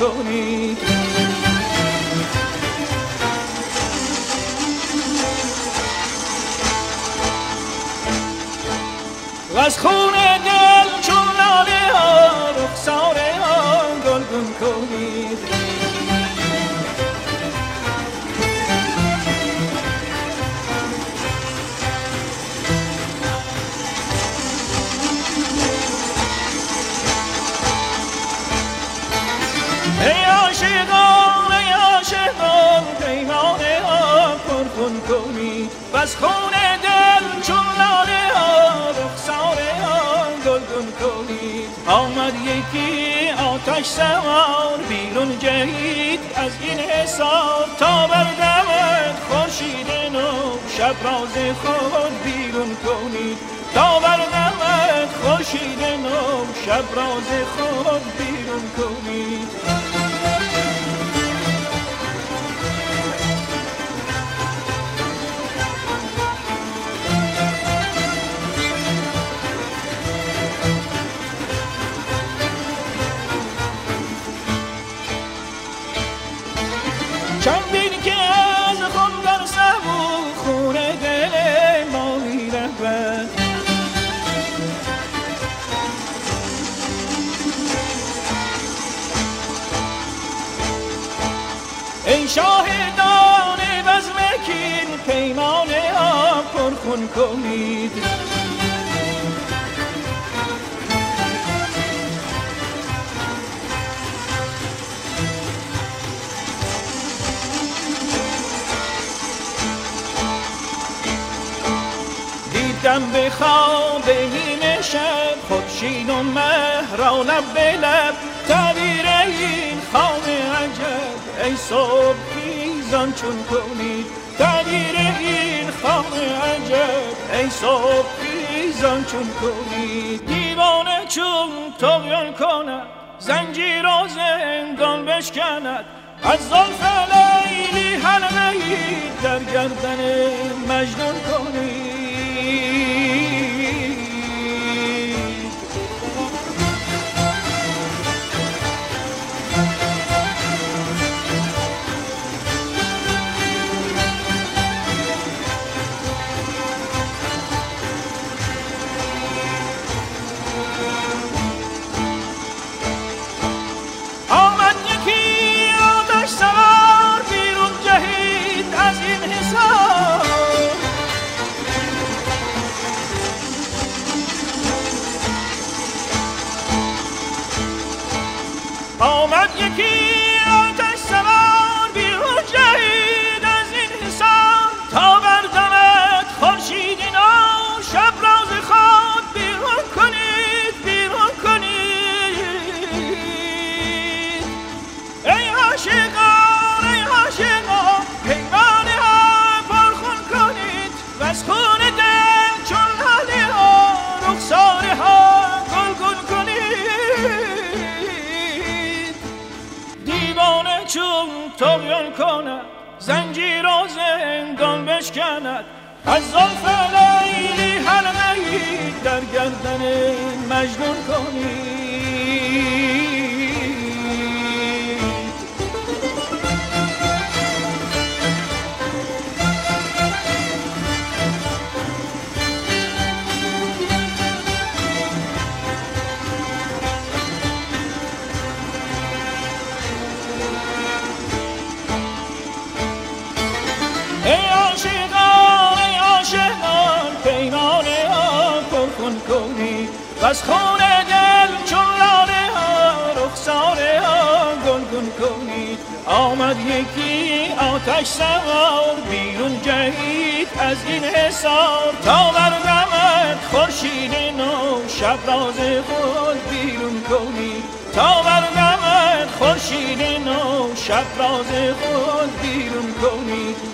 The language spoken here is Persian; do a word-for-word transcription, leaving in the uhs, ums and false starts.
کنید. و از خون دل چون لاله ها رخسار ها گلگون کنید. ای عاشقان ای عاشقان پیمانه ها پرخون کنید. و از خون دل چون لاله ها رخساره ها گلگون کنید. آمد یکی آتش سوار بیرون جهید از این حصار تا بردمد خورشید نو شب راز خود بیرون کنید. تا بردمد خورشید نو شب راز خود بیرون کنید. چندین که از خون در سبو خون دل ما می رود. ای شاهدان بزم کین پیمانه ها پرخون کنید. دیدم به خواب نیمه شب خورشید و مه را لب به لب تعبیر این خواب عجب ای صبح خیزان چون کنید. تعبیر این خواب عجب ای صبح خیزان چون کنید. دیوانه چون طغیان کند زنجیر و زندان بشکند. از زلف لیلی حلقه‌ای در گردن مجنون کنید. آمد یکی آتش سوار بیرون جهید از این حصار. آمد یکی آتش سوار بیرون جهید از این حصار تا بردمد خورشید نو شب راز خود بیرون کنید. بیرون کنید ای عاشقان ای عاشقان پیمانه ها پرخون کنید. و از خون دل چون لاله ها رخساره ها گلگون کنید. دیوانه چون طغیان کند زنجیر و زندان بشکند. از زلف لیلی حلقه‌ای در گردن مجنون کنید. ای عاشقان ای عاشقان پیمانه ها پرخون کنید. و از خون دل چون لاله ها رخساره ها گلگون کنید. آمد یکی آتش سوار بیرون جهید از این حصار تا بردمد خورشید نو شب راز خود بیرون کنید. تا بردمد خورشید نو شب راز خود بیرون کنید.